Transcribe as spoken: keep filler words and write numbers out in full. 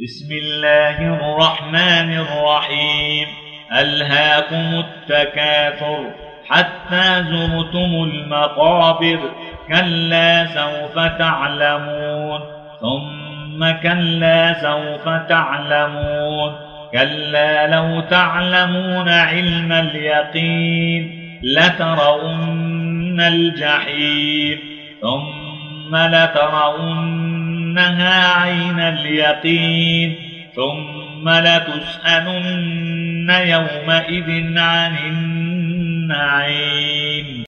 بسم الله الرحمن الرحيم. ألهاكم التكاثر حتى زرتم المقابر، كلا سوف تعلمون ثم كلا سوف تعلمون، كلا لو تعلمون علم اليقين لترون الجحيم ثم لترونها عين اليقين ثم لتسألن يومئذ عن النعيم.